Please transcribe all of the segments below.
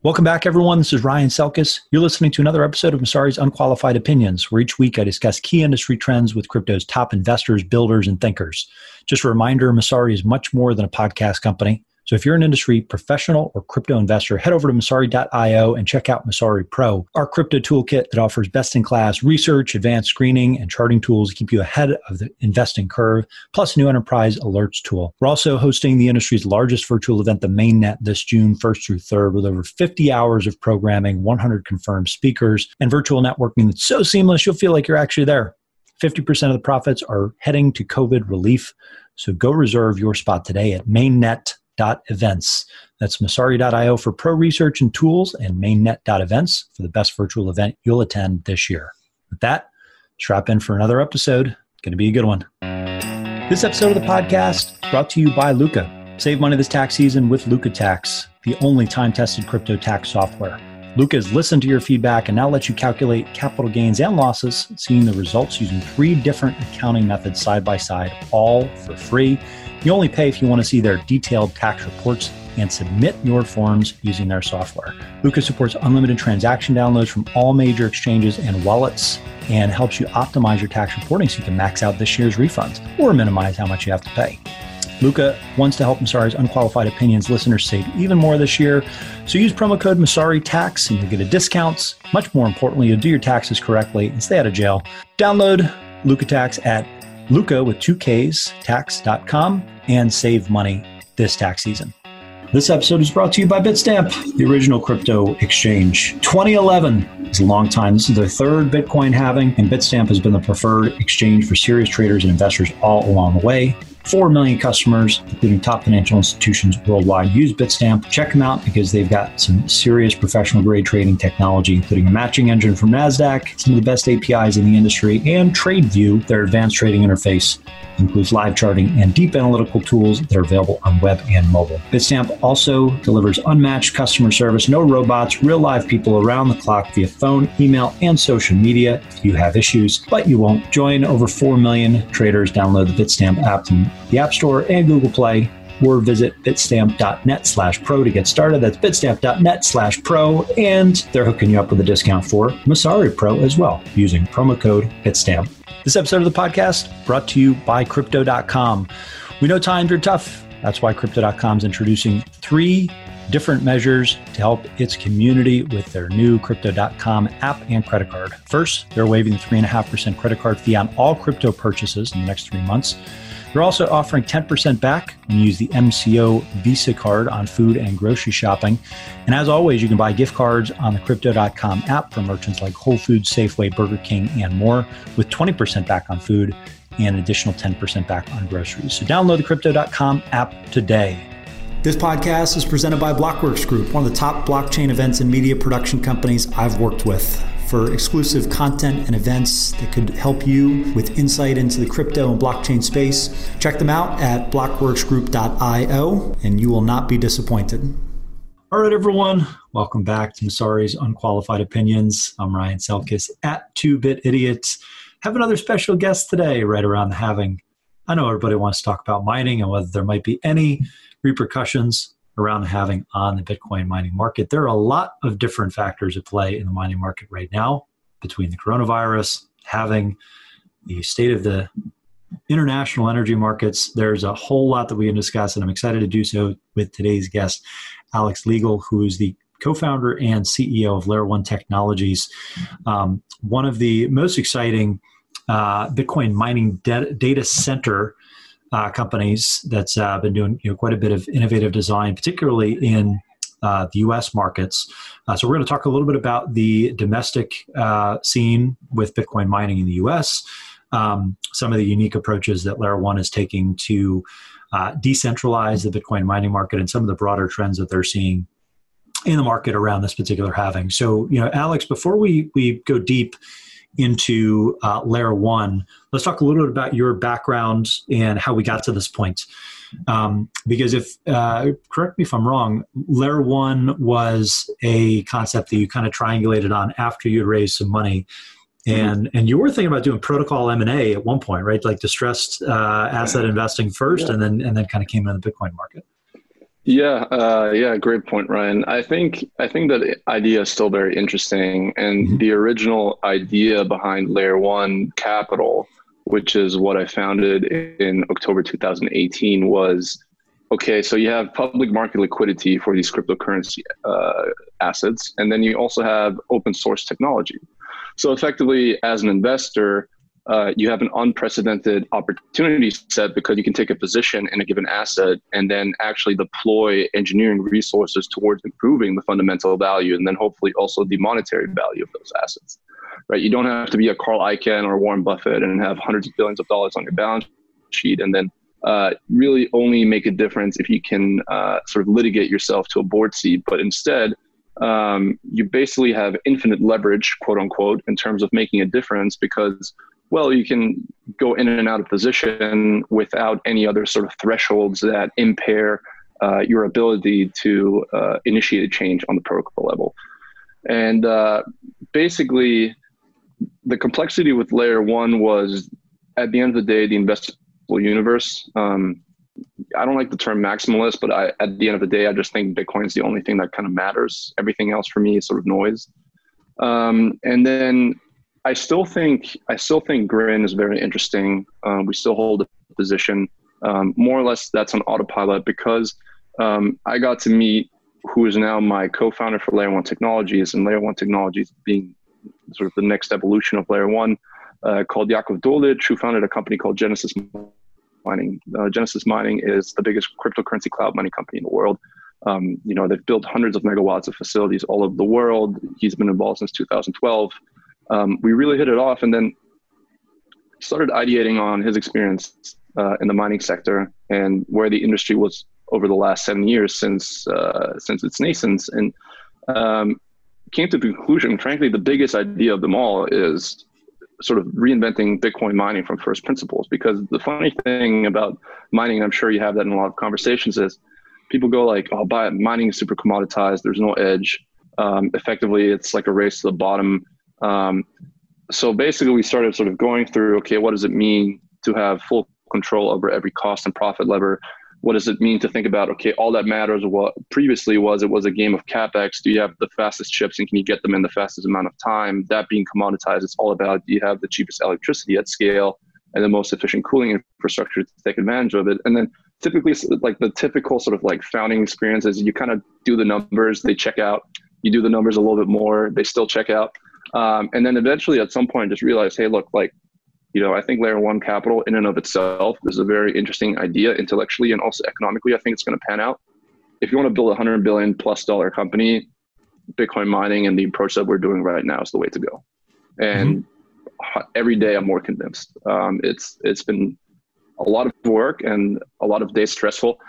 Welcome back, everyone. This is Ryan Selkis. You're listening to another episode of Messari's Unqualified Opinions, where each week I discuss key industry trends with crypto's top investors, builders, and thinkers. Just a reminder, Messari is much more than a podcast company. So if you're an industry professional or crypto investor, head over to Messari.io and check out Messari Pro, our crypto toolkit that offers best-in-class research, advanced screening, and charting tools to keep you ahead of the investing curve, plus a new enterprise alerts tool. We're also hosting the industry's largest virtual event, the Mainnet, this June 1st through 3rd, with over 50 hours of programming, 100 confirmed speakers, and virtual networking that's so seamless you'll feel like you're actually there. 50% of the profits are heading to COVID relief, so go reserve your spot today at mainnet.events. That's Messari.io for pro research and tools, and mainnet.events for the best virtual event you'll attend this year. With that, strap in for another episode. Going to be a good one. This episode of the podcast brought to you by Luca. Save money this tax season with Luca Tax, the only time-tested crypto tax software. Luca has listened to your feedback and now lets you calculate capital gains and losses, seeing the results using 3 different accounting methods side by side, all for free. You only pay if you want to see their detailed tax reports and submit your forms using their software. Luca supports unlimited transaction downloads from all major exchanges and wallets and helps you optimize your tax reporting so you can max out this year's refunds or minimize how much you have to pay. Luca wants to help Messari's Unqualified Opinions listeners save even more this year. So use promo code MessariTax and you'll get a discount. Much more importantly, you'll do your taxes correctly and stay out of jail. Download Luca Tax at Luca with 2 Ks, tax.com, and save money this tax season. This episode is brought to you by Bitstamp, the original crypto exchange. 2011 is a long time. This is their 3rd Bitcoin halving, and Bitstamp has been the preferred exchange for serious traders and investors all along the way. 4 million customers, including top financial institutions worldwide, use Bitstamp. Check them out because they've got some serious professional-grade trading technology, including a matching engine from NASDAQ, some of the best APIs in the industry, and TradeView, their advanced trading interface. Includes live charting and deep analytical tools that are available on web and mobile. Bitstamp also delivers unmatched customer service, no robots, real live people around the clock via phone, email, and social media if you have issues, but you won't. Join over 4 million traders. Download the Bitstamp app from the App Store and Google Play, or visit bitstamp.net/pro to get started. That's bitstamp.net/pro, and they're hooking you up with a discount for Messari Pro as well, using promo code Bitstamp. This episode of the podcast brought to you by Crypto.com. We know times are tough. That's why Crypto.com is introducing 3 different measures to help its community with their new Crypto.com app and credit card. First, they're waiving the 3.5% credit card fee on all crypto purchases in the next 3 months. They're also offering 10% back when you use the MCO Visa card on food and grocery shopping. And as always, you can buy gift cards on the Crypto.com app from merchants like Whole Foods, Safeway, Burger King, and more, with 20% back on food and an additional 10% back on groceries. So download the Crypto.com app today. This podcast is presented by Blockworks Group, one of the top blockchain events and media production companies I've worked with. For exclusive content and events that could help you with insight into the crypto and blockchain space, check them out at blockworksgroup.io, and you will not be disappointed. All right, everyone. Welcome back to Messari's Unqualified Opinions. I'm Ryan Selkis at 2BitIdiot. Have another special guest today right around the halving. I know everybody wants to talk about mining and whether there might be any repercussions around the halving on the Bitcoin mining market. There are a lot of different factors at play in the mining market right now, between the coronavirus, halving, the state of the international energy markets. There's a whole lot that we can discuss, and I'm excited to do so with today's guest, Alex Legal, who is the co-founder and CEO of Layer 1 Technologies, one of the most exciting Bitcoin mining data center companies that's been doing quite a bit of innovative design, particularly in the U.S. markets. So we're going to talk a little bit about the domestic scene with Bitcoin mining in the U.S., some of the unique approaches that Layer 1 is taking to decentralize the Bitcoin mining market, and some of the broader trends that they're seeing in the market around this particular halving. So, Alex, before we go deep into Layer 1, let's talk a little bit about your background and how we got to this point. Because if, correct me if I'm wrong, Layer 1 was a concept that you kind of triangulated on after you had raised some money. And you were thinking about doing protocol M&A at one point, right? Like distressed asset investing first, and then kind of came into the Bitcoin market. Yeah, great point, Ryan. I think that idea is still very interesting, and Mhm. the original idea behind Layer One Capital, which is what I founded in October 2018, was okay. So you have public market liquidity for these cryptocurrency assets, and then you also have open source technology. So effectively, as an investor, you have an unprecedented opportunity set because you can take a position in a given asset and then actually deploy engineering resources towards improving the fundamental value and then hopefully also the monetary value of those assets. Right? You don't have to be a Carl Icahn or Warren Buffett and have hundreds of billions of dollars on your balance sheet and then really only make a difference if you can sort of litigate yourself to a board seat. But instead, you basically have infinite leverage, quote unquote, in terms of making a difference because well, you can go in and out of position without any other sort of thresholds that impair your ability to initiate a change on the protocol level. And basically, the complexity with Layer One was, at the end of the day, the investable universe. I don't like the term maximalist, but at the end of the day, I just think Bitcoin is the only thing that kind of matters. Everything else for me is sort of noise. And then I still think Grin is very interesting. We still hold a position. More or less, that's on autopilot because I got to meet who is now my co-founder for Layer One Technologies, and Layer One Technologies being sort of the next evolution of Layer One, called Jakov Dolic, who founded a company called Genesis Mining. Genesis Mining is the biggest cryptocurrency cloud mining company in the world. They've built hundreds of megawatts of facilities all over the world. He's been involved since 2012. We really hit it off and then started ideating on his experience in the mining sector and where the industry was over the last 7 years since its nascence, and came to the conclusion, frankly, the biggest idea of them all is sort of reinventing Bitcoin mining from first principles. Because the funny thing about mining, and I'm sure you have that in a lot of conversations, is people go like, oh, mining is super commoditized. There's no edge. Effectively, it's like a race to the bottom. So basically we started sort of going through, okay, what does it mean to have full control over every cost and profit lever? What does it mean to think about, okay, all that matters, what previously it was a game of CapEx. Do you have the fastest chips and can you get them in the fastest amount of time? That being commoditized, it's all about, do you have the cheapest electricity at scale and the most efficient cooling infrastructure to take advantage of it? And then typically, like the typical sort of like founding experience is you kind of do the numbers, they check out. You do the numbers a little bit more, they still check out. And then eventually at some point just realize, hey, look, like, I think Layer One Capital in and of itself is a very interesting idea intellectually and also economically. I think it's going to pan out. If you want to build $100 billion+ company, Bitcoin mining and the approach that we're doing right now is the way to go. And every day I'm more convinced. It's been a lot of work and a lot of days stressful,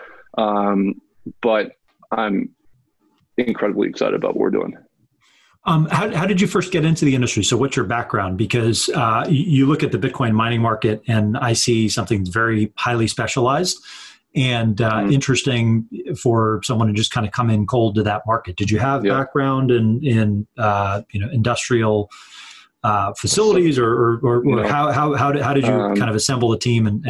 but I'm incredibly excited about what we're doing. How did you first get into the industry? So what's your background? Because you look at the Bitcoin mining market and I see something very highly specialized and interesting for someone to just kind of come in cold to that market. Did you have background in industrial facilities or how did you kind of assemble the team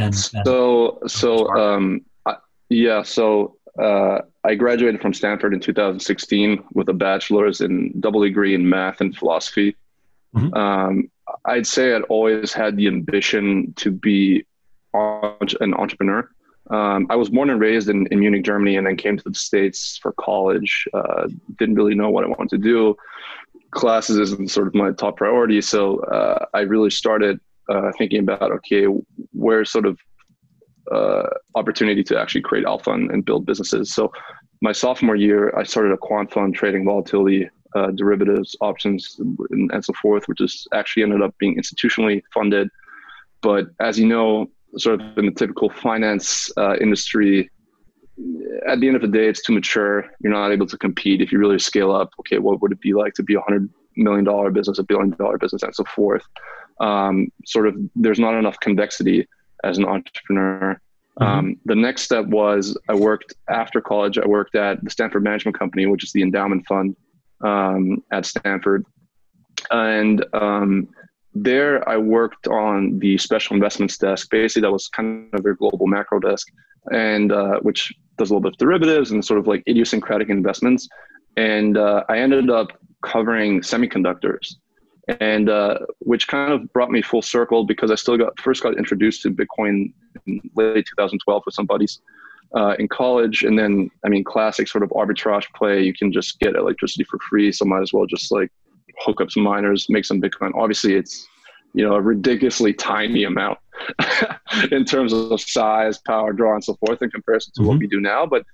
I graduated from Stanford in 2016 with a bachelor's and double degree in math and philosophy. I'd say I'd always had the ambition to be an entrepreneur. I was born and raised in Munich, Germany, and then came to the States for college. Didn't really know what I wanted to do. Classes isn't sort of my top priority. So I really started thinking about, okay, where's sort of opportunity to actually create alpha and build businesses. So my sophomore year, I started a quant fund trading volatility, derivatives, options, and so forth, which is actually ended up being institutionally funded. But as you know, sort of in the typical finance industry, at the end of the day, it's too mature. You're not able to compete. If you really scale up, okay, what would it be like to be $100 million business, $1 billion business, and so forth? Sort of, there's not enough convexity as an entrepreneur. The next step was after college, I worked at the Stanford Management Company, which is the endowment fund at Stanford. And there I worked on the special investments desk. Basically, that was kind of their global macro desk, and which does a little bit of derivatives and sort of like idiosyncratic investments. And I ended up covering semiconductors, and which kind of brought me full circle because I first got introduced to Bitcoin in late 2012 with some buddies in college. And then, I mean, classic sort of arbitrage play, you can just get electricity for free. So might as well just like hook up some miners, make some Bitcoin. Obviously it's, a ridiculously tiny amount in terms of size, power draw, and so forth in comparison to what we do now. But,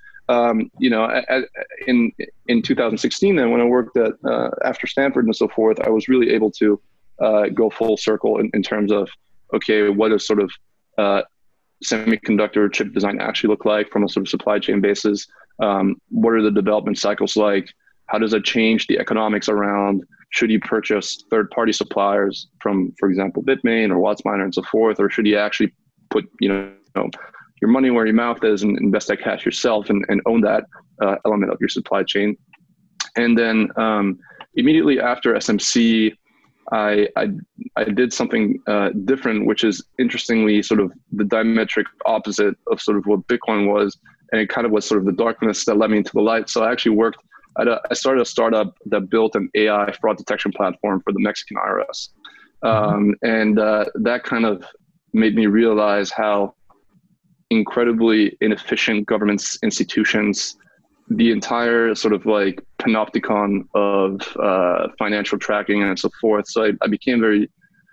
in 2016, then when I worked at, after Stanford and so forth, I was really able to go full circle in terms of, okay, what does sort of semiconductor chip design actually look like from a sort of supply chain basis? What are the development cycles like? How does that change the economics around? Should you purchase third-party suppliers from, for example, Bitmain or WattsMiner and so forth, or should you actually put, your money where your mouth is and invest that cash yourself and own that element of your supply chain? And then immediately after SMC, I did something different, which is interestingly sort of the diametric opposite of sort of what Bitcoin was, and it kind of was sort of the darkness that led me into the light. So I actually I started a startup that built an AI fraud detection platform for the Mexican IRS, and that kind of made me realize how incredibly inefficient government institutions, the entire sort of like panopticon of financial tracking and so forth. So I became very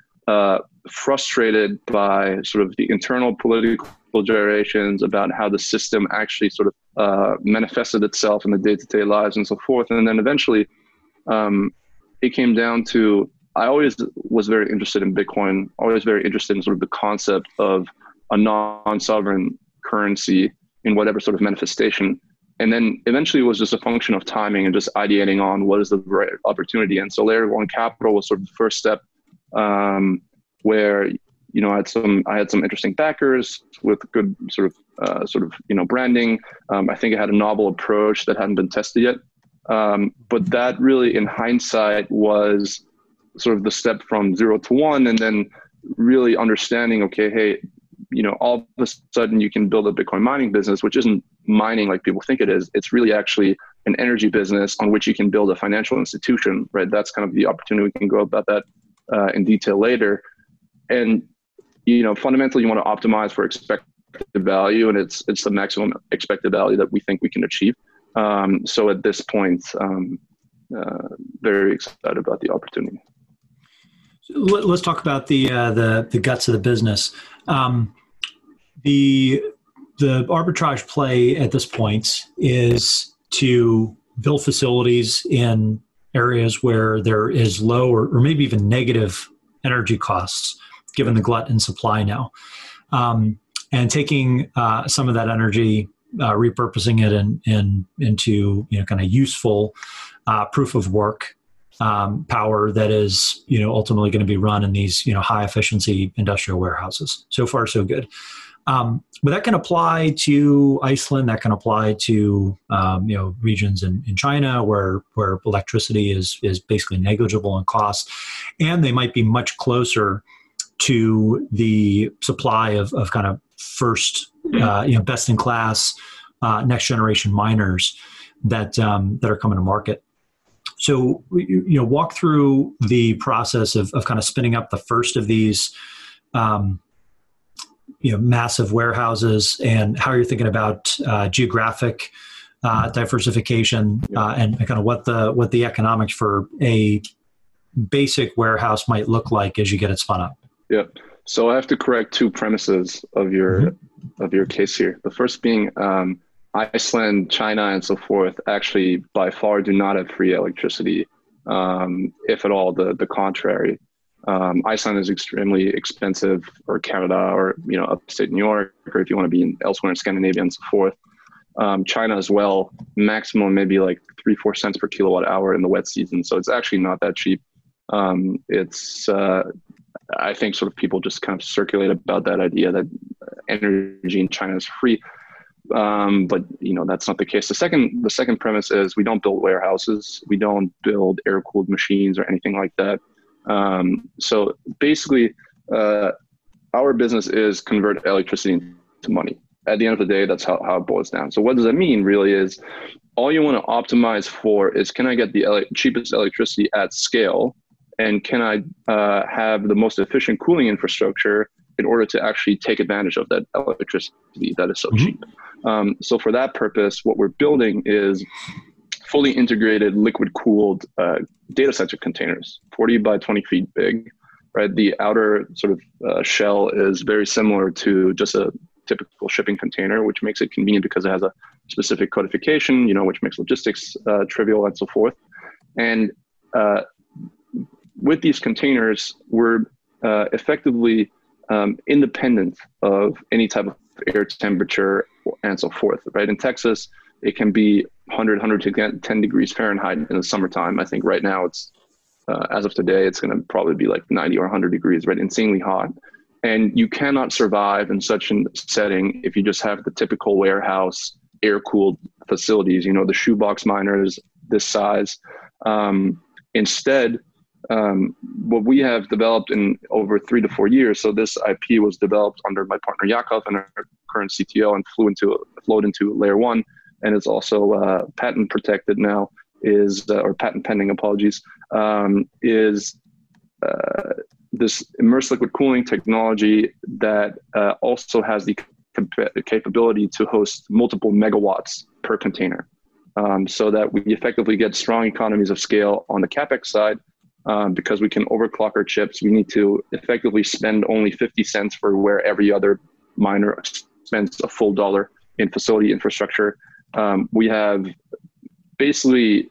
frustrated by sort of the internal political gyrations about how the system actually sort of manifested itself in the day-to-day lives and so forth. And then eventually it came down to, I always was very interested in Bitcoin, always very interested in sort of the concept of a non-sovereign currency in whatever sort of manifestation. And then eventually it was just a function of timing and just ideating on what is the right opportunity. And so Layer 1 Capital was sort of the first step where, I had some interesting backers with good sort of branding. I think it had a novel approach that hadn't been tested yet. But that really in hindsight was sort of the step from 0 to 1, and then really understanding, okay, hey, all of a sudden you can build a Bitcoin mining business, which isn't mining like people think it is. It's really actually an energy business on which you can build a financial institution, right? That's kind of the opportunity. We can go about that in detail later. And, fundamentally you want to optimize for expected value, and it's the maximum expected value that we think we can achieve. So at this point, very excited about the opportunity. Let's talk about the guts of the business. The arbitrage play at this point is to build facilities in areas where there is low or maybe even negative energy costs, given the glut in supply now, and taking some of that energy, repurposing it into kind of useful proof of work power that is ultimately going to be run in these high efficiency industrial warehouses. So far, so good. But that can apply to Iceland. That can apply to regions in China where electricity is basically negligible in cost, and they might be much closer to the supply of kind of first best in class next generation miners that are coming to market. So walk through the process of kind of spinning up the first of these massive warehouses, and how you're thinking about geographic diversification and kind of what the economics for a basic warehouse might look like as you get it spun up. Yeah. So I have to correct two premises of your case here. The first being Iceland, China, and so forth actually by far do not have free electricity, if at all the contrary. Iceland is extremely expensive, or Canada, or upstate New York, or if you want to be elsewhere in Scandinavia and so forth. China as well, maximum maybe like 3-4 cents per kilowatt hour in the wet season. So it's actually not that cheap. I think sort of people just kind of circulate about that idea that energy in China is free. But that's not the case. The second premise is we don't build warehouses. We don't build air-cooled machines or anything like that. So basically, our business is convert electricity into money. At the end of the day, that's how it boils down. So what does that mean really is all you want to optimize for is, can I get the cheapest electricity at scale? And can I have the most efficient cooling infrastructure in order to actually take advantage of that electricity that is so cheap? So for that purpose, what we're building is fully integrated liquid cooled data center containers, 40 by 20 feet big, right? The outer sort of shell is very similar to just a typical shipping container, which makes it convenient because it has a specific codification, which makes logistics trivial and so forth. And with these containers, we're effectively independent of any type of air temperature and so forth, right? In Texas, it can be 110 degrees Fahrenheit in the summertime. I think right now it's, as of today, it's going to probably be like 90 or 100 degrees, right? Insanely hot. And you cannot survive in such a setting if you just have the typical warehouse air-cooled facilities, the shoebox miners this size. Instead, what we have developed in over 3 to 4 years, so this IP was developed under my partner Yakov and our current CTO and flowed into Layer 1, and it's also patent protected now, or patent pending, apologies, is this immersed liquid cooling technology that also has the capability to host multiple megawatts per container, so that we effectively get strong economies of scale on the CapEx side. Because we can overclock our chips, we need to effectively spend only 50 cents for where every other miner spends a full dollar in facility infrastructure. We have basically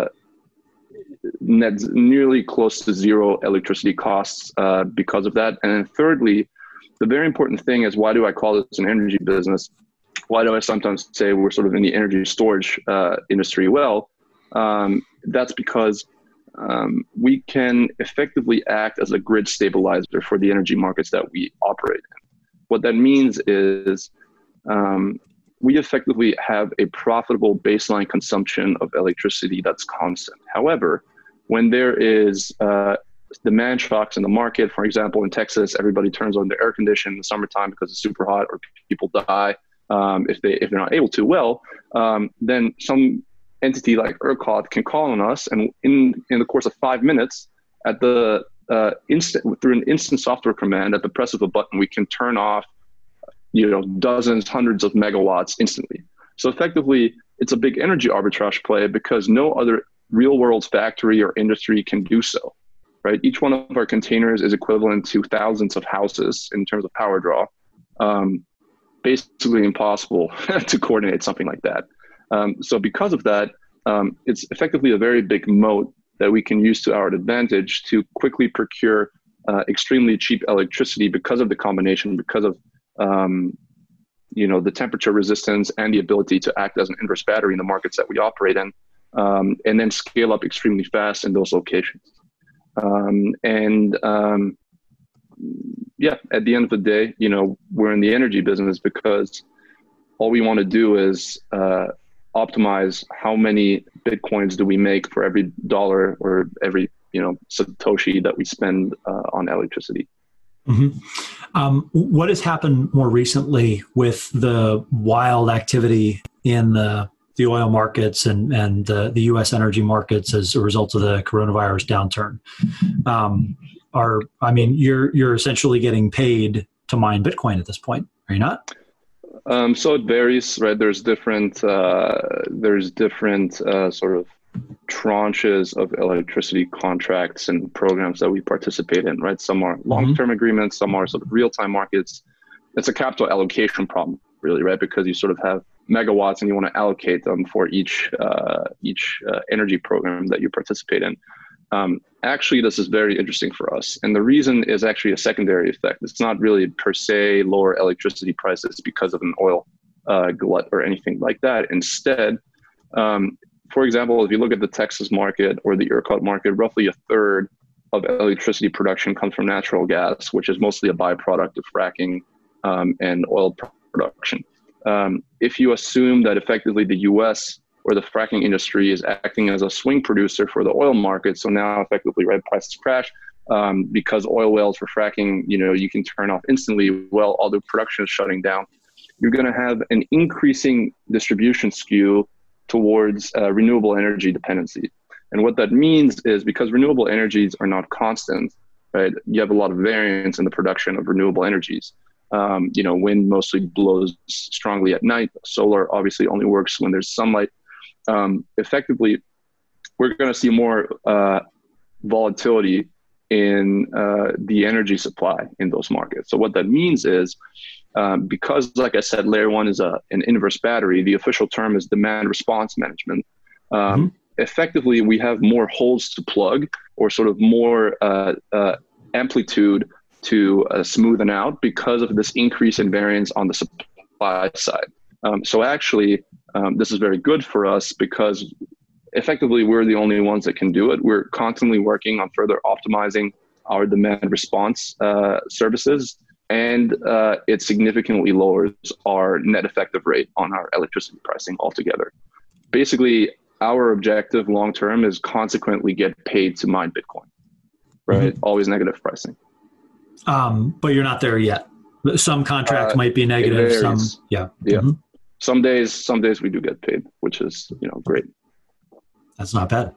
nearly close to zero electricity costs because of that. And then thirdly, the very important thing is, why do I call this an energy business? Why do I sometimes say we're sort of in the energy storage industry? Well, that's because we can effectively act as a grid stabilizer for the energy markets that we operate in. What that means is we effectively have a profitable baseline consumption of electricity that's constant. However, when there is demand shocks in the market, for example, in Texas, everybody turns on their air conditioning in the summertime because it's super hot, or people die if they're not able to. Well, then some entity like ERCOT can call on us, and in the course of 5 minutes, at the through an instant software command, at the press of a button, we can turn off dozens, hundreds of megawatts instantly. So effectively, it's a big energy arbitrage play because no other real world factory or industry can do so, right? Each one of our containers is equivalent to thousands of houses in terms of power draw. Basically impossible to coordinate something like that. So because of that, it's effectively a very big moat that we can use to our advantage to quickly procure extremely cheap electricity because of the combination, because of the temperature resistance and the ability to act as an inverse battery in the markets that we operate in, and then scale up extremely fast in those locations. At the end of the day, we're in the energy business because all we want to do is optimize how many Bitcoins do we make for every dollar or every Satoshi that we spend on electricity. Mm-hmm. What has happened more recently with the wild activity in the oil markets and the U.S. energy markets as a result of the coronavirus downturn? You're essentially getting paid to mine Bitcoin at this point, are you not? So it varies, right? There's different sort of tranches of electricity contracts and programs that we participate in, right? Some are long-term agreements, some are sort of real-time markets. It's a capital allocation problem, really, right? Because you sort of have megawatts and you want to allocate them for each energy program that you participate in. Actually, this is very interesting for us. And the reason is actually a secondary effect. It's not really per se lower electricity prices because of an oil glut or anything like that. Instead, for example, if you look at the Texas market or the ERCOT market, roughly a third of electricity production comes from natural gas, which is mostly a byproduct of fracking and oil production. If you assume that effectively the U.S. or the fracking industry is acting as a swing producer for the oil market, so now effectively, right, prices crash, because oil wells for fracking, you can turn off instantly while all the production is shutting down. You're going to have an increasing distribution skew towards renewable energy dependency. And what that means is because renewable energies are not constant, right? You have a lot of variance in the production of renewable energies. Wind mostly blows strongly at night. Solar obviously only works when there's sunlight. Effectively, we're going to see more volatility in the energy supply in those markets. So what that means is, because, like I said, layer one is an inverse battery, the official term is demand response management. Effectively, we have more holes to plug, or sort of more amplitude to smoothen out because of this increase in variance on the supply side. So actually, this is very good for us because effectively we're the only ones that can do it. We're constantly working on further optimizing our demand response services, and it significantly lowers our net effective rate on our electricity pricing altogether. Basically, our objective long term is consequently get paid to mine Bitcoin, right? Always negative pricing. But you're not there yet. Some contracts might be negative. Some, yeah. Some days we do get paid, which is great. That's not bad.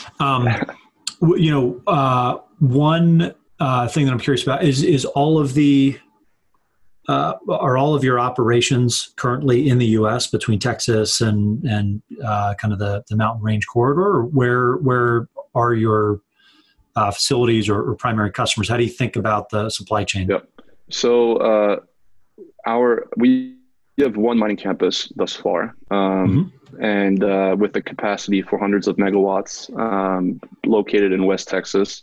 One thing that I'm curious about is all of the are all of your operations currently in the U.S. between Texas and kind of the mountain range corridor? Or where are your facilities or primary customers? How do you think about the supply chain? Yep. So we have one mining campus thus far, and with the capacity for hundreds of megawatts, located in West Texas.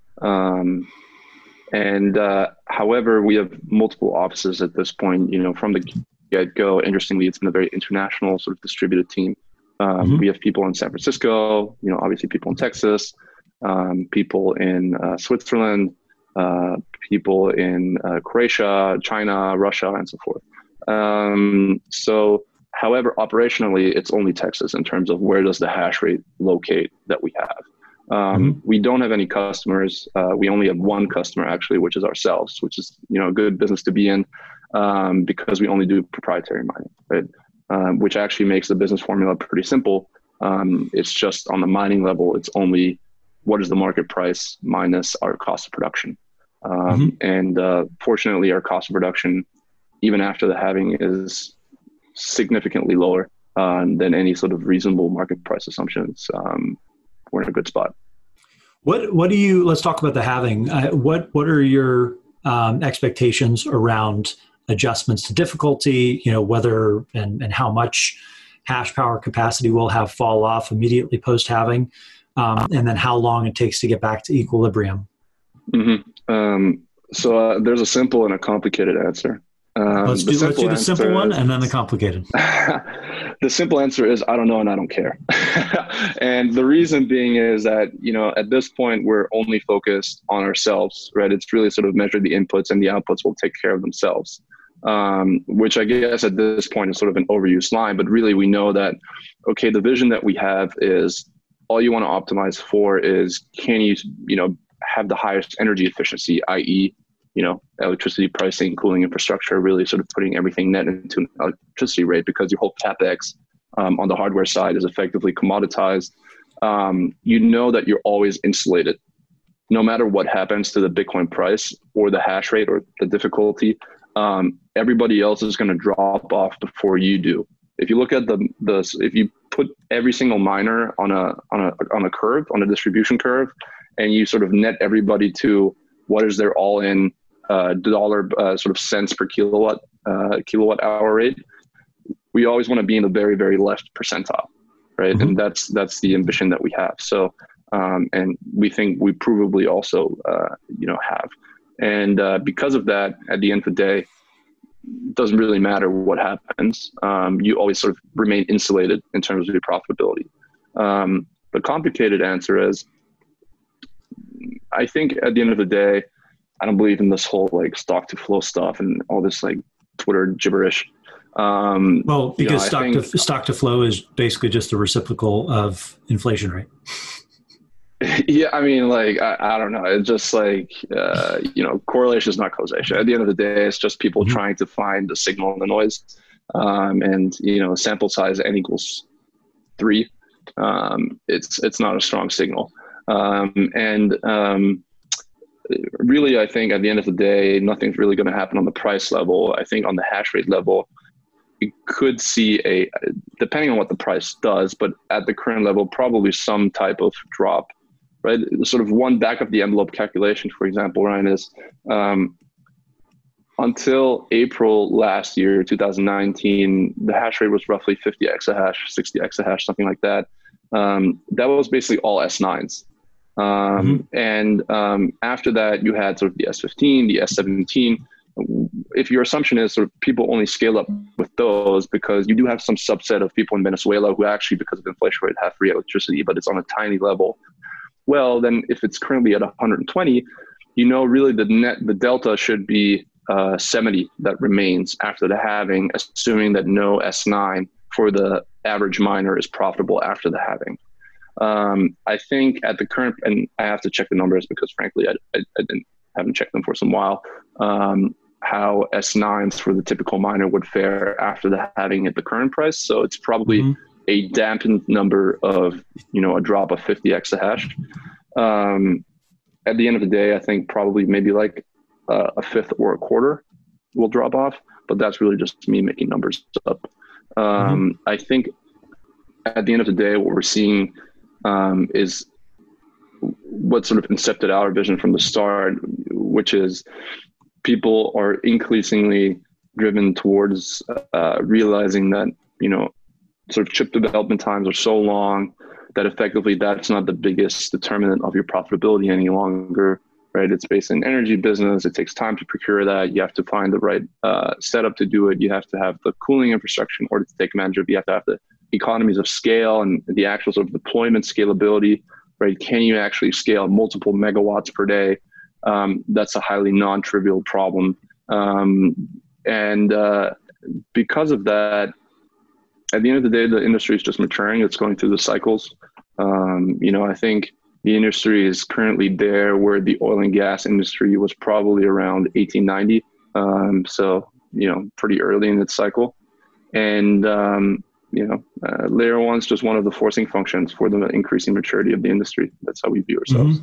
However, we have multiple offices at this point. From the get-go, interestingly, it's been a very international sort of distributed team. We have people in San Francisco, obviously people in Texas, people in Switzerland, people in Croatia, China, Russia, and so forth. However, operationally, it's only Texas in terms of where does the hash rate locate that we have. We don't have any customers. We only have one customer, actually, which is ourselves, which is a good business to be in, because we only do proprietary mining, right? Which actually makes the business formula pretty simple. It's just on the mining level, it's only what is the market price minus our cost of production. And fortunately, our cost of production, even after the halving, is significantly lower than any sort of reasonable market price assumptions. We're in a good spot. Let's talk about the halving. What are your expectations around adjustments to difficulty, whether and how much hash power capacity will have fall off immediately post halving, and then how long it takes to get back to equilibrium? So there's a simple and a complicated answer. Let's do the simple one and then the complicated. The simple answer is I don't know and I don't care. And the reason being is that, at this point, we're only focused on ourselves, right? It's really sort of measure the inputs and the outputs will take care of themselves, which I guess at this point is sort of an overused line. But really, we know that, okay, the vision that we have is all you want to optimize for is can you, have the highest energy efficiency, i.e., electricity pricing, cooling infrastructure, really sort of putting everything net into an electricity rate because your whole CapEx on the hardware side is effectively commoditized. That you're always insulated. No matter what happens to the Bitcoin price or the hash rate or the difficulty, everybody else is going to drop off before you do. If you look at if you put every single miner on a curve, on a distribution curve, and you sort of net everybody to what is their all-in dollar sort of cents per kilowatt hour rate, we always want to be in the very, very left percentile, right? And that's the ambition that we have. So, and we think we provably also, have. And because of that, at the end of the day, it doesn't really matter what happens. You always sort of remain insulated in terms of your profitability. The complicated answer is, I think at the end of the day, I don't believe in this whole stock to flow stuff and all this Twitter gibberish. Because stock to flow is basically just the reciprocal of inflation rate. Yeah, I mean, like, I don't know. It's just like, correlation is not causation. At the end of the day, it's just people trying to find the signal in the noise. And, sample size n equals 3. It's not a strong signal. Really, I think at the end of the day, nothing's really going to happen on the price level. I think on the hash rate level, you could see depending on what the price does, but at the current level, probably some type of drop, right? Sort of one back of the envelope calculation, for example, Ryan, is until April last year, 2019, the hash rate was roughly 50 exahash, 60 exahash, something like that. That was basically all S9s. And after that, you had sort of the S15, the S17. If your assumption is sort of people only scale up with those because you do have some subset of people in Venezuela who actually, because of inflation rate, have free electricity, but it's on a tiny level. Well, then if it's currently at 120, really the delta should be 70 that remains after the halving, assuming that no S9 for the average miner is profitable after the halving. I think at the current, and I have to check the numbers because frankly, I haven't checked them for some while, how S9s for the typical miner would fare after the halving at the current price. So it's probably a dampened number of, a drop of 50 exahash. At the end of the day, I think probably maybe like a fifth or a quarter will drop off, but that's really just me making numbers up. I think at the end of the day, what we're seeing is what sort of incepted our vision from the start, which is people are increasingly driven towards realizing that, sort of chip development times are so long that effectively that's not the biggest determinant of your profitability any longer, right? It's based in energy business. It takes time to procure that. You have to find the right setup to do it. You have to have the cooling infrastructure in order to take advantage of it. You have to have the economies of scale and the actual sort of deployment scalability, right? Can you actually scale multiple megawatts per day? That's a highly non-trivial problem. Because of that, at the end of the day, the industry is just maturing. It's going through the cycles. I think the industry is currently there where the oil and gas industry was probably around 1890. Pretty early in its cycle. And, layer one's just one of the forcing functions for the increasing maturity of the industry. That's how we view ourselves.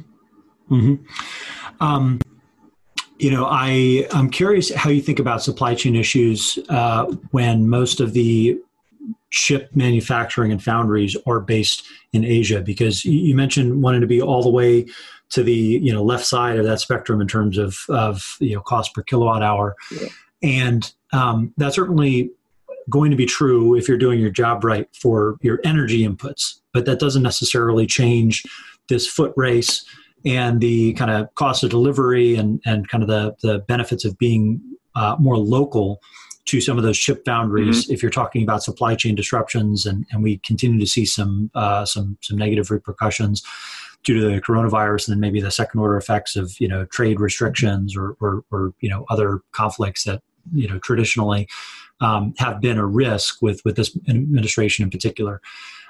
I'm curious how you think about supply chain issues when most of the chip manufacturing and foundries are based in Asia, because you mentioned wanting to be all the way to the left side of that spectrum in terms of cost per kilowatt hour. Yeah. And that's certainly going to be true if you're doing your job right for your energy inputs, but that doesn't necessarily change this foot race and the kind of cost of delivery and kind of the benefits of being more local to some of those chip foundries. If you're talking about supply chain disruptions, and we continue to see some negative repercussions due to the coronavirus, and then maybe the second order effects of trade restrictions or other conflicts that traditionally have been a risk with this administration in particular.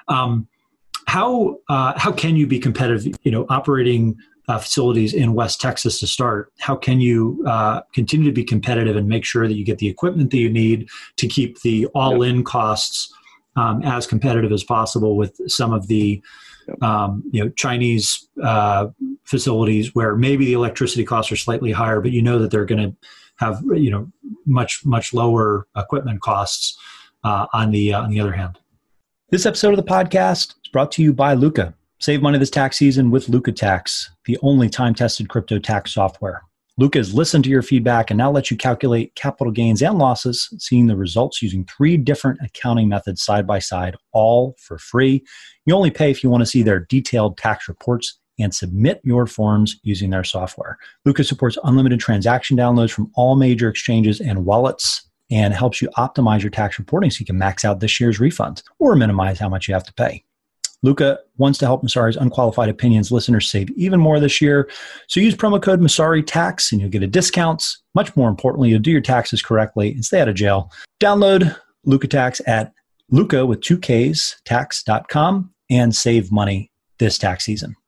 How can you be competitive? Operating facilities in West Texas to start. How can you continue to be competitive and make sure that you get the equipment that you need to keep the all-in costs as competitive as possible with some of the Chinese facilities where maybe the electricity costs are slightly higher, but that they're going to have much lower equipment costs on the other hand. This episode of the podcast is brought to you by Luca. Save money this tax season with Luca Tax, the only time-tested crypto tax software. Luca has listened to your feedback and now lets you calculate capital gains and losses, seeing the results using 3 different accounting methods side by side, all for free. You only pay if you want to see their detailed tax reports and submit your forms using their software. Luca supports unlimited transaction downloads from all major exchanges and wallets, and helps you optimize your tax reporting so you can max out this year's refund or minimize how much you have to pay. Luca wants to help Messari's Unqualified Opinions listeners save even more this year. So use promo code MessariTax and you'll get a discount. Much more importantly, you'll do your taxes correctly and stay out of jail. Download Luca Tax at Luca with 2 Ks, tax.com and save money this tax season.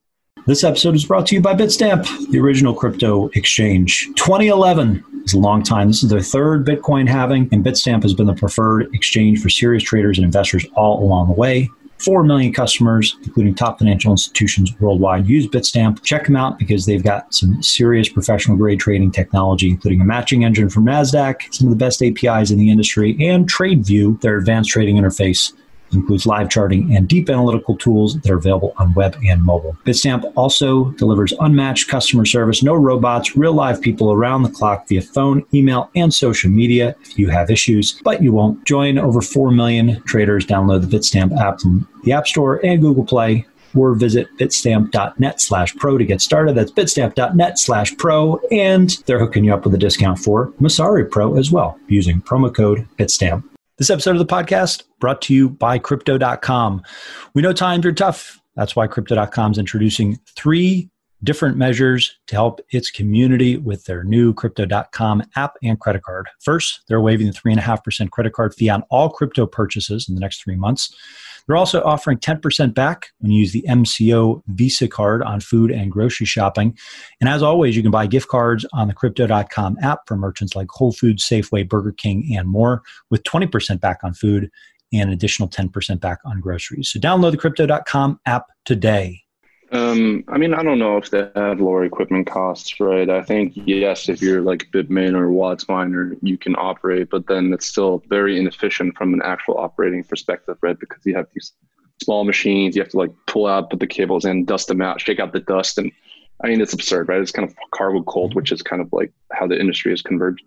This episode is brought to you by Bitstamp, the original crypto exchange. 2011 is a long time. This is their third Bitcoin halving, and Bitstamp has been the preferred exchange for serious traders and investors all along the way. 4 million customers, including top financial institutions worldwide, use Bitstamp. Check them out because they've got some serious professional grade trading technology, including a matching engine from NASDAQ, some of the best APIs in the industry, and TradeView, their advanced trading interface. Includes live charting and deep analytical tools that are available on web and mobile. Bitstamp also delivers unmatched customer service, no robots, real live people around the clock via phone, email, and social media if you have issues, but you won't. Join over 4 million traders. Download the Bitstamp app from the App Store and Google Play, or visit bitstamp.net/pro to get started. That's bitstamp.net/pro, and they're hooking you up with a discount for Messari Pro as well, using promo code Bitstamp. This episode of the podcast brought to you by Crypto.com. We know times are tough. That's why Crypto.com is introducing 3 different measures to help its community with their new Crypto.com app and credit card. First, they're waiving the 3.5% credit card fee on all crypto purchases in the next 3 months. They're also offering 10% back when you use the MCO Visa card on food and grocery shopping. And as always, you can buy gift cards on the Crypto.com app from merchants like Whole Foods, Safeway, Burger King, and more, with 20% back on food and an additional 10% back on groceries. So download the Crypto.com app today. I don't know if they have lower equipment costs, right? I think, yes, if you're like Bitmain or WhatsMiner, you can operate, but then it's still very inefficient from an actual operating perspective, right? Because you have these small machines, you have to like pull out, put the cables in, dust them out, shake out the dust. And it's absurd, right? It's kind of cargo cult, which is kind of like how the industry has converged.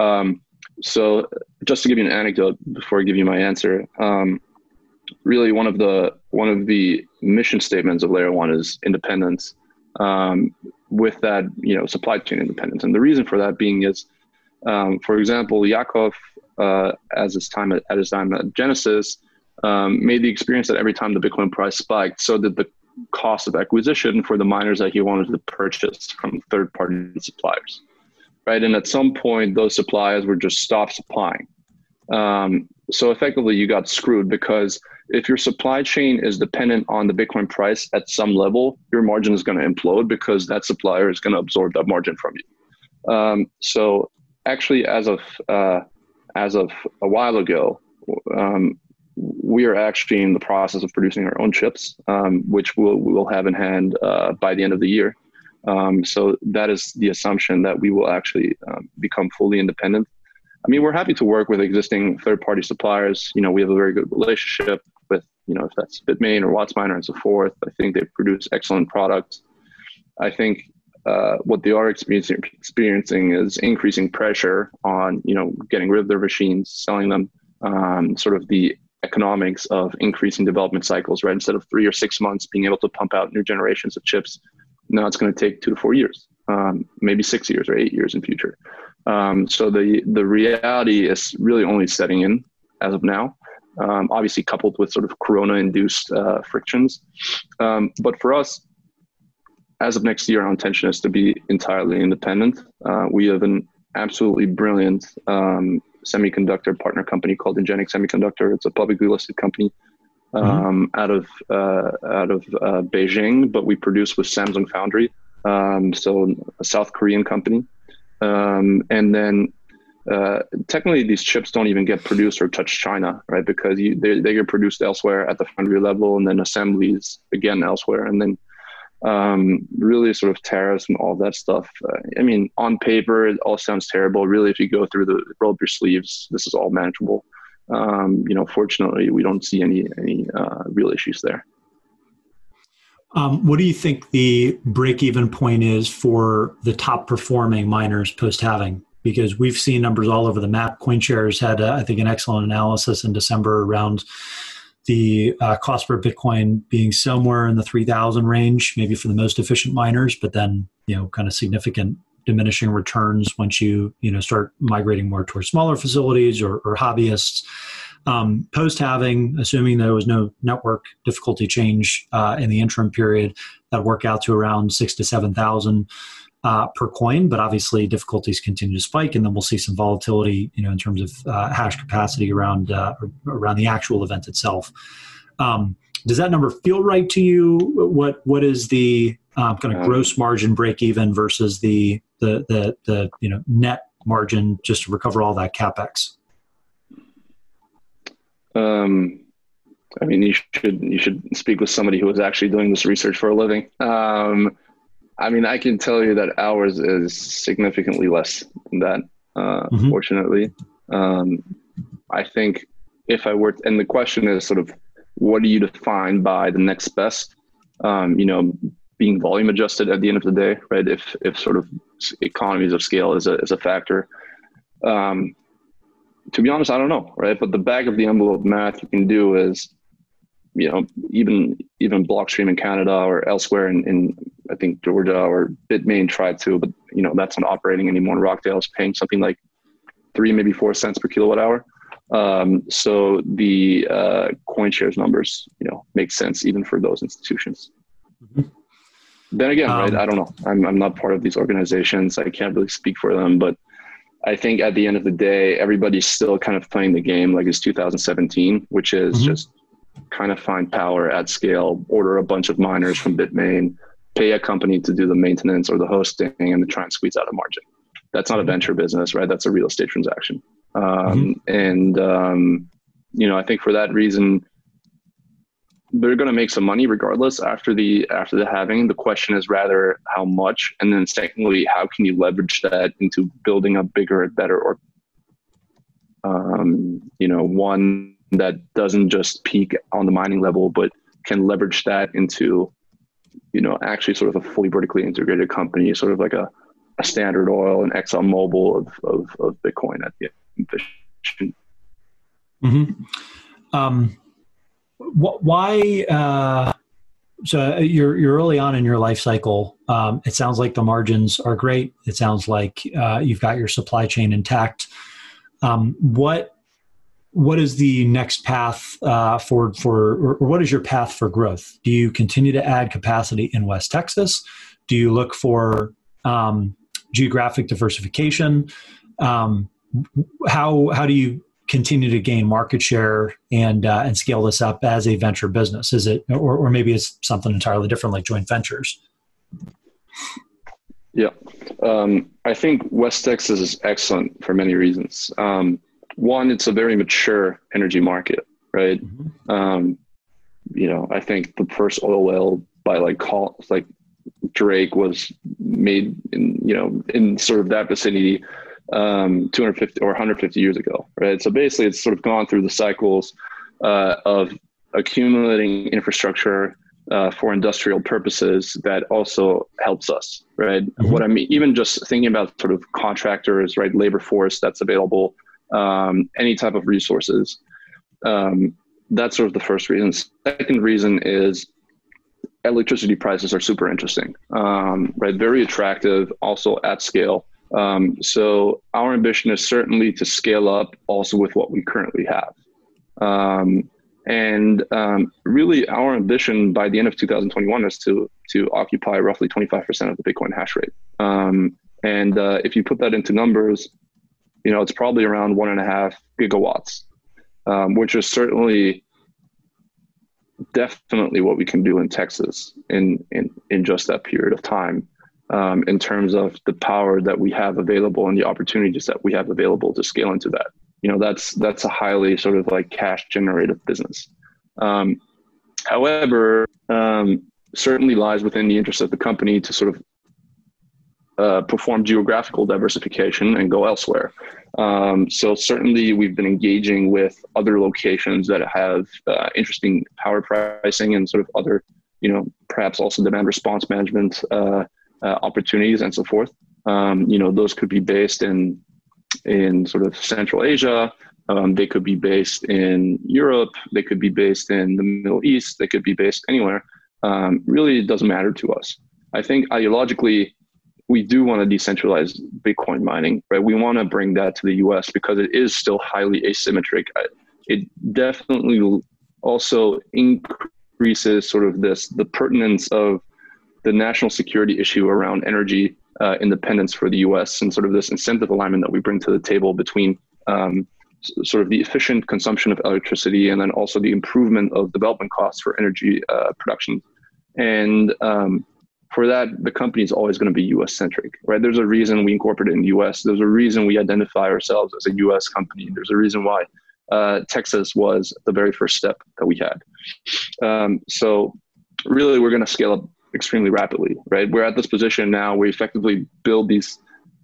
So just to give you an anecdote before I give you my answer, really one of the mission statements of Layer 1 is independence, with that, supply chain independence. And the reason for that being is, for example, Yakov, at his time at Genesis, made the experience that every time the Bitcoin price spiked, so did the cost of acquisition for the miners that he wanted to purchase from third-party suppliers, right? And at some point, those suppliers were just stopped supplying. So effectively, you got screwed, because if your supply chain is dependent on the Bitcoin price at some level, your margin is going to implode because that supplier is going to absorb that margin from you. So actually, as of a while ago, we are actually in the process of producing our own chips, which we'll have in hand by the end of the year. So that is the assumption that we will actually become fully independent. We're happy to work with existing third-party suppliers. We have a very good relationship with, if that's Bitmain or WhatsMiner and so forth. I think they produce excellent products. I think what they are experiencing is increasing pressure on, getting rid of their machines, selling them, sort of the economics of increasing development cycles, right? Instead of 3 or 6 months being able to pump out new generations of chips, now it's going to take 2 to 4 years, maybe 6 years or 8 years in future. So the reality is really only setting in as of now, obviously coupled with sort of Corona-induced frictions. But for us, as of next year, our intention is to be entirely independent. We have an absolutely brilliant semiconductor partner company called Ingenic Semiconductor. It's a publicly listed company out of Beijing, but we produce with Samsung Foundry, so a South Korean company. And then technically these chips don't even get produced or touch China, right? Because they get produced elsewhere at the foundry level, and then assemblies again elsewhere. And then really sort of tariffs and all that stuff. On paper, it all sounds terrible. Really, if you go through roll up your sleeves, this is all manageable. Fortunately, we don't see any real issues there. What do you think the break-even point is for the top-performing miners post-halving? Because we've seen numbers all over the map. CoinShares had, I think, an excellent analysis in December around the cost per Bitcoin being somewhere in the 3,000 range, maybe for the most efficient miners, but then, kind of significant diminishing returns once you start migrating more towards smaller facilities or hobbyists. Post-halving, assuming there was no network difficulty change in the interim period, that work out to around 6,000 to 7,000 per coin. But obviously, difficulties continue to spike, and then we'll see some volatility, in terms of hash capacity around the actual event itself. Does that number feel right to you? What is the kind of gross margin break even versus the net margin just to recover all that capex? I mean, you should speak with somebody who is actually doing this research for a living. I mean, I can tell you that ours is significantly less than that, fortunately. I think if I were, and the question is sort of, what do you define by the next best? Being volume adjusted at the end of the day, right? If sort of economies of scale is a factor. To be honest, I don't know, right? But the back of the envelope math you can do is, even Blockstream in Canada or elsewhere in I think Georgia or Bitmain tried to, but that's not operating anymore. And Rockdale is paying something like 3, maybe 4 cents per kilowatt hour. So the CoinShares numbers, make sense even for those institutions. Then again, right? I don't know. I'm not part of these organizations. I can't really speak for them, but I think at the end of the day, everybody's still kind of playing the game like it's 2017, which is just kind of find power at scale, order a bunch of miners from Bitmain, pay a company to do the maintenance or the hosting, and then try and squeeze out a margin. That's not a venture business, right? That's a real estate transaction. And I think for that reason, they're going to make some money regardless after the halving. The question is rather how much, and then secondly, how can you leverage that into building a bigger and better, or one that doesn't just peak on the mining level, but can leverage that into actually sort of a fully vertically integrated company, sort of like a Standard Oil and ExxonMobil of Bitcoin at the end. Why? So you're early on in your life cycle. It sounds like the margins are great. It sounds like you've got your supply chain intact. What is the next path or what is your path for growth? Do you continue to add capacity in West Texas? Do you look for geographic diversification? How do you continue to gain market share and scale this up as a venture business? Is it, or maybe it's something entirely different like joint ventures? Yeah. I think West Texas is excellent for many reasons. One, it's a very mature energy market, right? I think the first oil well by Drake was made in sort of that vicinity 250 or 150 years ago, right? So basically it's sort of gone through the cycles of accumulating infrastructure for industrial purposes that also helps us, right? What I mean, even just thinking about sort of contractors, right? Labor force that's available, any type of resources. That's sort of the first reason. Second reason is electricity prices are super interesting, right? Very attractive, also at scale. So our ambition is certainly to scale up also with what we currently have. Really our ambition by the end of 2021 is to occupy roughly 25% of the Bitcoin hash rate. If you put that into numbers, it's probably around 1.5 gigawatts, which is certainly definitely what we can do in Texas in just that period of time. In terms of the power that we have available and the opportunities that we have available to scale into that. That's a highly sort of like cash generative business. However, certainly lies within the interest of the company to sort of perform geographical diversification and go elsewhere. So certainly we've been engaging with other locations that have interesting power pricing and sort of other, perhaps also demand response management opportunities and so forth. Those could be based in sort of Central Asia. They could be based in Europe. They could be based in the Middle East. They could be based anywhere. Really, it doesn't matter to us. I think ideologically, we do want to decentralize Bitcoin mining, right? We want to bring that to the US because it is still highly asymmetric. It definitely also increases sort of the pertinence of the national security issue around energy independence for the US and sort of this incentive alignment that we bring to the table between sort of the efficient consumption of electricity and then also the improvement of development costs for energy production. And for that, the company is always going to be US centric, right? There's a reason we incorporated in the US. There's a reason we identify ourselves as a US company. There's a reason why Texas was the very first step that we had. So really, we're going to scale up extremely rapidly, right? We're at this position now. We effectively build these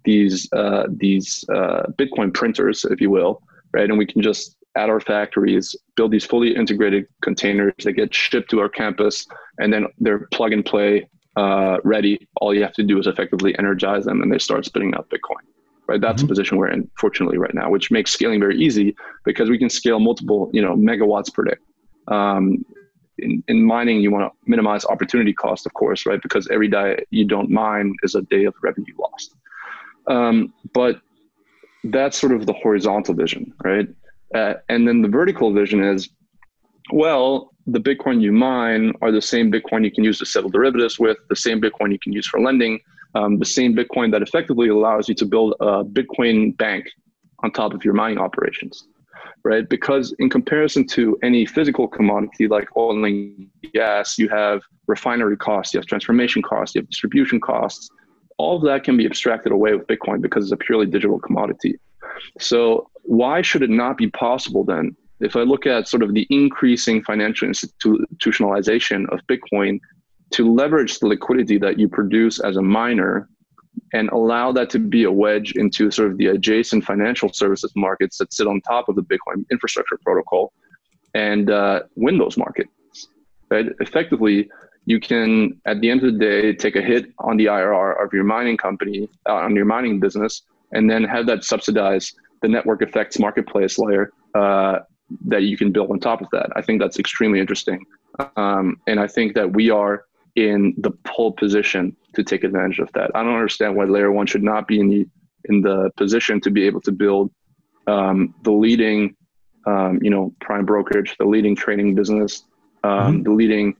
Bitcoin printers, if you will, right? And we can just, at our factories, build these fully integrated containers that get shipped to our campus, and then they're plug and play ready. All you have to do is effectively energize them, and they start spitting out Bitcoin, right? That's the position we're in, fortunately, right now, which makes scaling very easy because we can scale multiple, megawatts per day. In mining, you want to minimize opportunity cost, of course, right? Because every day you don't mine is a day of revenue lost. But that's sort of the horizontal vision, right? And then the vertical vision is, well, the Bitcoin you mine are the same Bitcoin you can use to settle derivatives with, the same Bitcoin you can use for lending, the same Bitcoin that effectively allows you to build a Bitcoin bank on top of your mining operations, right? Because in comparison to any physical commodity like oil and gas, you have refinery costs, you have transformation costs, you have distribution costs. All of that can be abstracted away with Bitcoin because it's a purely digital commodity. So why should it not be possible then, if I look at sort of the increasing financial institutionalization of Bitcoin, to leverage the liquidity that you produce as a miner and allow that to be a wedge into sort of the adjacent financial services markets that sit on top of the Bitcoin infrastructure protocol and win those markets, right? Effectively, you can, at the end of the day, take a hit on the IRR of your mining company, on your mining business, and then have that subsidize the network effects marketplace layer that you can build on top of that. I think that's extremely interesting. And I think that we are in the pole position to take advantage of that. I don't understand why Layer 1 should not be in the position to be able to build the leading, prime brokerage, the leading trading business, the leading,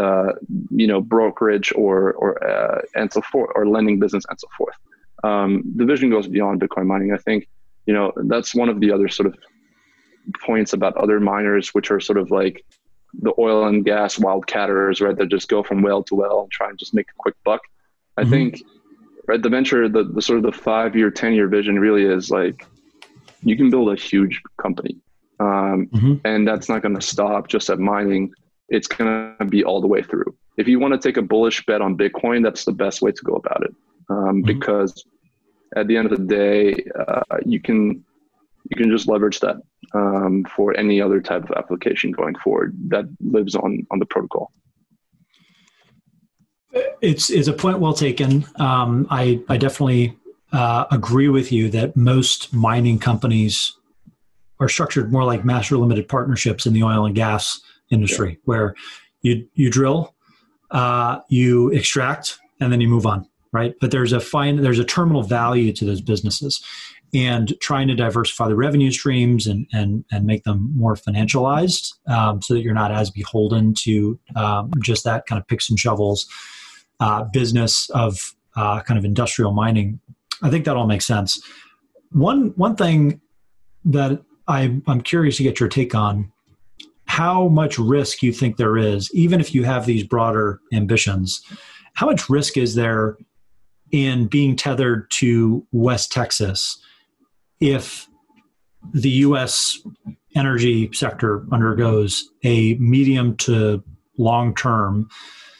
brokerage or and so forth, or lending business and so forth. The vision goes beyond Bitcoin mining. I think, that's one of the other sort of points about other miners, which are sort of like the oil and gas wildcatters, right? That just go from well to well and try and just make a quick buck. I think, right, the venture, the sort of the 5-year, 10-year vision really is like, you can build a huge company. And that's not going to stop just at mining. It's going to be all the way through. If you want to take a bullish bet on Bitcoin, that's the best way to go about it. Because at the end of the day, you can just leverage that for any other type of application going forward that lives on the protocol. It's a point well taken. I definitely agree with you that most mining companies are structured more like master limited partnerships in the oil and gas industry, where you drill, you extract, and then you move on, right? But there's a terminal value to those businesses, and trying to diversify the revenue streams and make them more financialized, so that you're not as beholden to just that kind of picks and shovels business of kind of industrial mining. I think that all makes sense. One thing that I'm curious to get your take on, how much risk you think there is, even if you have these broader ambitions, how much risk is there in being tethered to West Texas if the U.S. energy sector undergoes a medium to long-term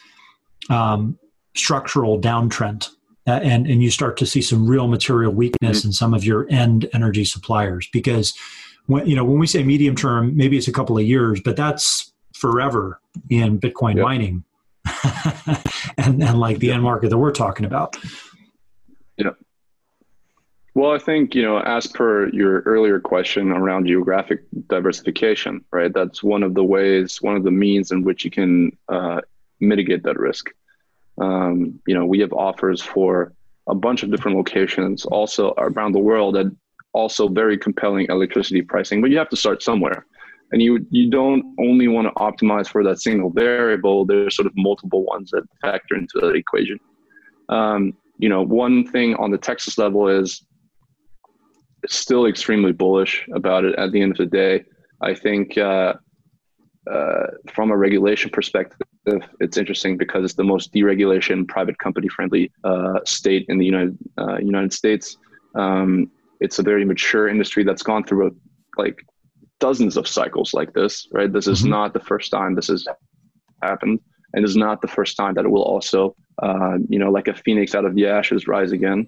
structural downtrend, and you start to see some real material weakness in some of your end energy suppliers? Because when we say medium term, maybe it's a couple of years, but that's forever in Bitcoin mining and like the end market that we're talking about. Yeah. Well, I think, as per your earlier question around geographic diversification, right? That's one of the ways, one of the means in which you can mitigate that risk. We have offers for a bunch of different locations also around the world at also very compelling electricity pricing, but you have to start somewhere. And you don't only want to optimize for that single variable. There's sort of multiple ones that factor into that equation. One thing on the Texas level is still extremely bullish about it at the end of the day. I think from a regulation perspective, it's interesting because it's the most deregulation, private company friendly state in the United States. It's a very mature industry that's gone through like dozens of cycles like this, right? This is not the first time this has happened, and it's not the first time that it will also, like a phoenix out of the ashes, rise again.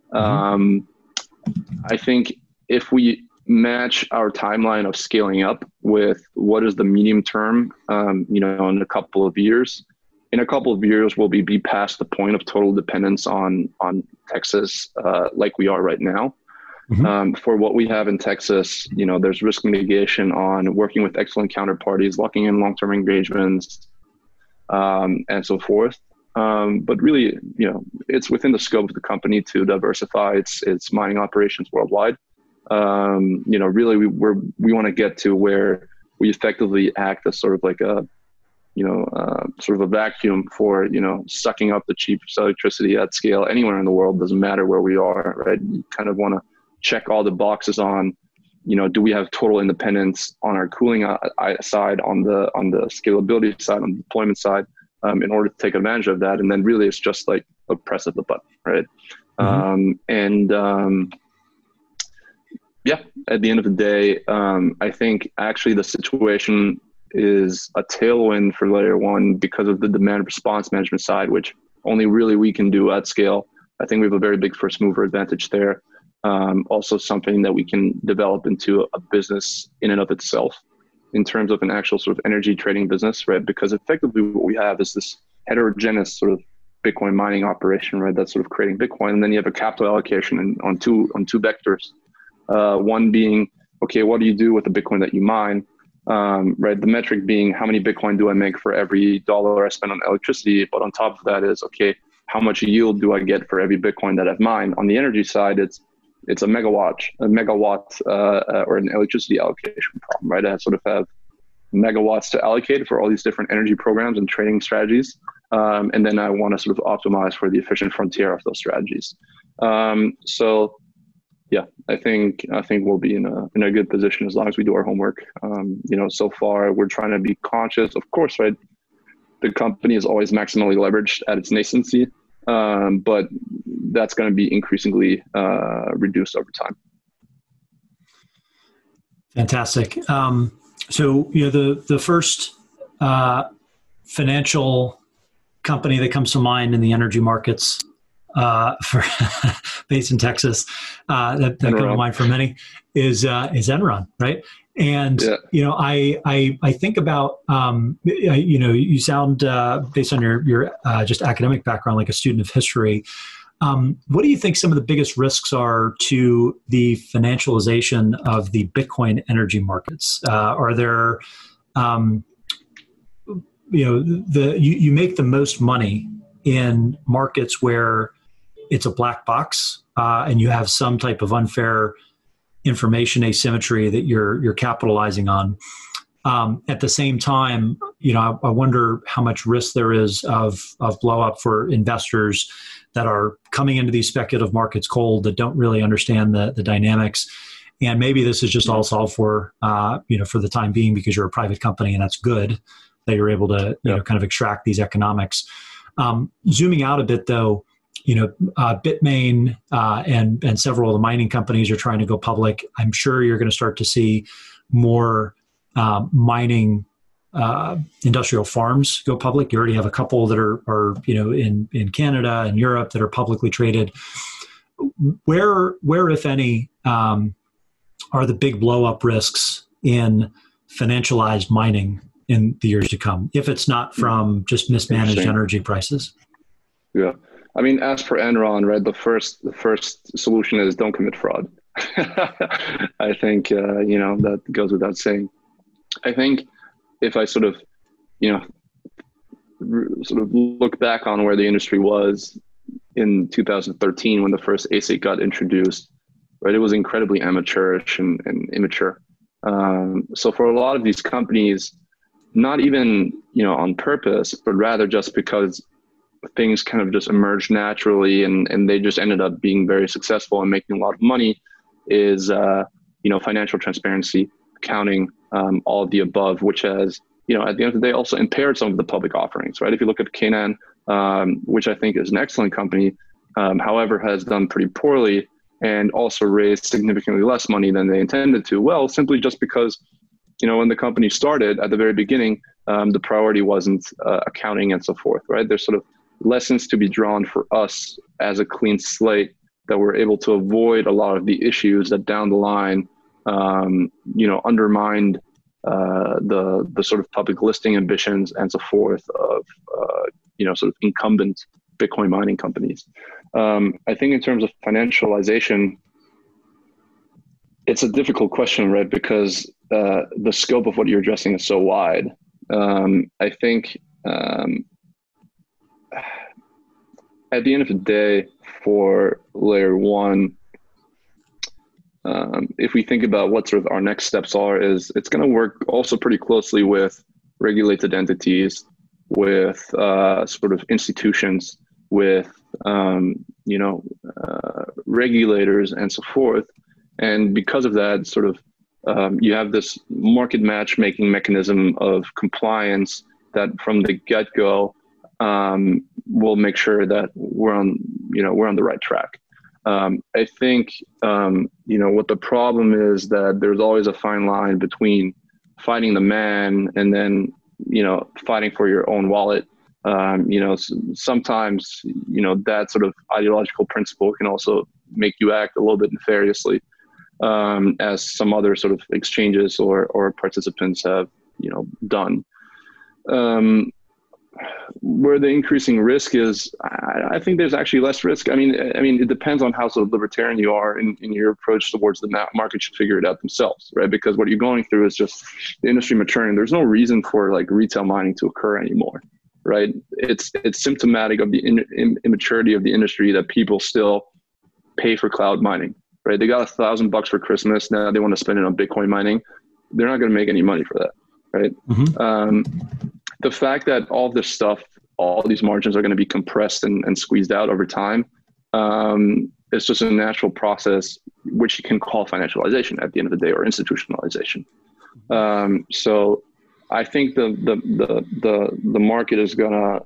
I think if we match our timeline of scaling up with what is the medium term, in a couple of years, we'll be past the point of total dependence on Texas, like we are right now. For what we have in Texas, there's risk mitigation on working with excellent counterparties, locking in long-term engagements, and so forth. But really, it's within the scope of the company to diversify its mining operations worldwide. Really, we want to get to where we effectively act as sort of like a, sort of a vacuum for, sucking up the cheapest electricity at scale anywhere in the world. Doesn't matter where we are, right? You kind of want to check all the boxes on, do we have total independence on our cooling side, on the scalability side, on the deployment side, in order to take advantage of that. And then really it's just like a press of the button, right? At the end of the day, I think actually the situation is a tailwind for Layer 1 because of the demand response management side, which only really we can do at scale. I think we have a very big first mover advantage there. Also something that we can develop into a business in and of itself in terms of an actual sort of energy trading business, right? Because effectively what we have is this heterogeneous sort of Bitcoin mining operation, right? That's sort of creating Bitcoin. And then you have a capital allocation on two vectors. One being, okay, what do you do with the Bitcoin that you mine? Right. The metric being how many Bitcoin do I make for every dollar I spend on electricity? But on top of that is, okay, how much yield do I get for every Bitcoin that I've mined? On the energy side, it's a megawatt, or an electricity allocation problem, right? I sort of have megawatts to allocate for all these different energy programs and trading strategies. And then I want to sort of optimize for the efficient frontier of those strategies. Yeah, I think we'll be in a good position as long as we do our homework. So far we're trying to be conscious, of course, right? The company is always maximally leveraged at its nascency, but that's going to be increasingly reduced over time. Fantastic. So the first financial company that comes to mind in the energy markets for based in Texas that come to mind for many is Enron, right? And I think about you sound based on your just academic background like a student of history. What do you think some of the biggest risks are to the financialization of the Bitcoin energy markets? Are there you make the most money in markets where it's a black box and you have some type of unfair information asymmetry that you're capitalizing on. At the same time, I wonder how much risk there is of blow up for investors that are coming into these speculative markets cold, that don't really understand the dynamics. And maybe this is just all solved for, for the time being because you're a private company, and that's good that you're able to kind of extract these economics. Zooming out a bit though, Bitmain and several of the mining companies are trying to go public. I'm sure you're going to start to see more mining industrial farms go public. You already have a couple that are in Canada and Europe that are publicly traded. Where if any, are the big blow up risks in financialized mining in the years to come, if it's not from just mismanaged energy prices? Yeah. I mean, as for Enron, right, the first solution is don't commit fraud. I think, that goes without saying. I think if I sort of look back on where the industry was in 2013 when the first ASIC got introduced, right, it was incredibly amateurish and immature. So for a lot of these companies, not even, on purpose, but rather just because things kind of just emerged naturally and they just ended up being very successful and making a lot of money is, financial transparency, accounting, all of the above, which has at the end of the day, also impaired some of the public offerings, right? If you look at Canaan, which I think is an excellent company, however, has done pretty poorly and also raised significantly less money than they intended to. Well, simply just because, when the company started at the very beginning, the priority wasn't accounting and so forth, right? There's sort of lessons to be drawn for us as a clean slate that we're able to avoid a lot of the issues that down the line, undermined the sort of public listing ambitions and so forth of, sort of incumbent Bitcoin mining companies. I think in terms of financialization, it's a difficult question, right? Because the scope of what you're addressing is so wide. I think at the end of the day, for layer one, if we think about what sort of our next steps are, is it's going to work also pretty closely with regulated entities, with sort of institutions, with regulators and so forth. And because of that, sort of you have this market matchmaking mechanism of compliance that from the get-go will make sure that we're on the right track. I think what the problem is that there's always a fine line between fighting the man and then fighting for your own wallet. Sometimes that sort of ideological principle can also make you act a little bit nefariously, as some other sort of exchanges or participants have done. Where the increasing risk is, I think there's actually less risk. I mean, it depends on how sort of libertarian you are in your approach towards the market should figure it out themselves, right? Because what you're going through is just the industry maturing. There's no reason for like retail mining to occur anymore, right? It's symptomatic of the immaturity of the industry that people still pay for cloud mining, right? They got $1,000 for Christmas. Now they want to spend it on Bitcoin mining. They're not going to make any money for that, right? Mm-hmm. The fact that all this stuff, all these margins are going to be compressed and squeezed out over time, it's just a natural process, which you can call financialization at the end of the day, or institutionalization. So I think the market is gonna,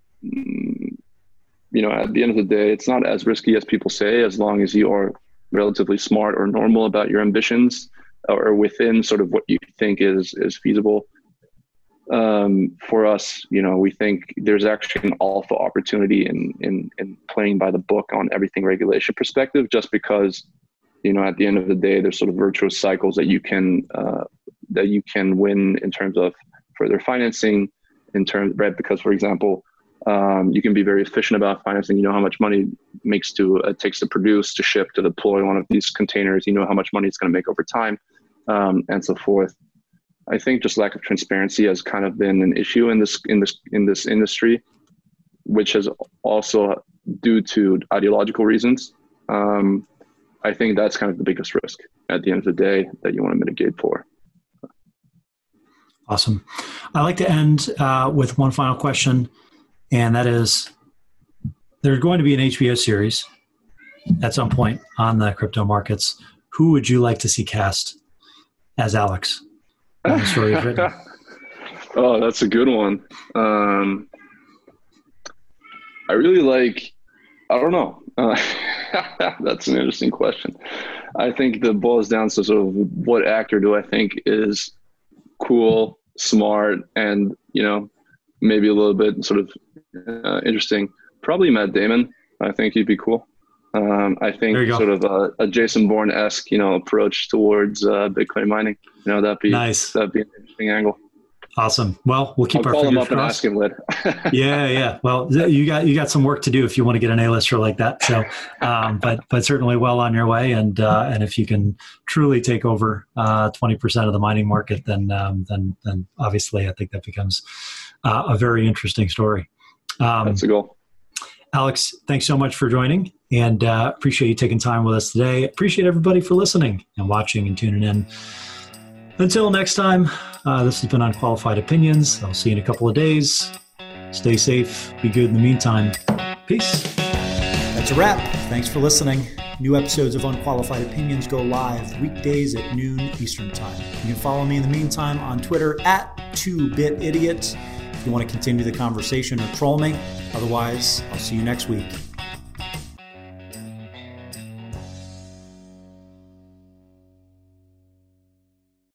at the end of the day, it's not as risky as people say, as long as you are relatively smart or normal about your ambitions, or within sort of what you think is feasible. For us, we think there's actually an alpha opportunity in playing by the book on everything regulation perspective, just because, at the end of the day, there's sort of virtuous cycles that you can win in terms of further financing, right? Because, for example, you can be very efficient about financing. How much money takes to produce, to ship, to deploy one of these containers. How much money it's going to make over time, and so forth. I think just lack of transparency has kind of been an issue in this industry, which is also due to ideological reasons. I think that's kind of the biggest risk at the end of the day that you want to mitigate for. Awesome. I'd like to end with one final question, and that is, there's going to be an HBO series at some point on the crypto markets. Who would you like to see cast as Alex? The story is written. Oh, that's a good one. I really like, I don't know. That's an interesting question. I think that boils down to sort of what actor do I think is cool, smart, and, maybe a little bit sort of interesting. Probably Matt Damon. I think he'd be cool. I think sort of a Jason Bourne-esque, approach towards Bitcoin mining. That'd be nice. That'd be an interesting angle. Awesome. Well, we'll keep our call fingers him up crossed. And ask him later. Yeah. Well, you got some work to do if you want to get an A-lister like that. So, but certainly well on your way. And if you can truly take over 20% of the mining market, then obviously I think that becomes a very interesting story. That's the goal. Alex, thanks so much for joining, and appreciate you taking time with us today. Appreciate everybody for listening and watching and tuning in. Until next time, this has been Unqualified Opinions. I'll see you in a couple of days. Stay safe. Be good in the meantime. Peace. That's a wrap. Thanks for listening. New episodes of Unqualified Opinions go live weekdays at noon Eastern Time. You can follow me in the meantime on Twitter 2BitIdiot if you want to continue the conversation or troll me. Otherwise, I'll see you next week.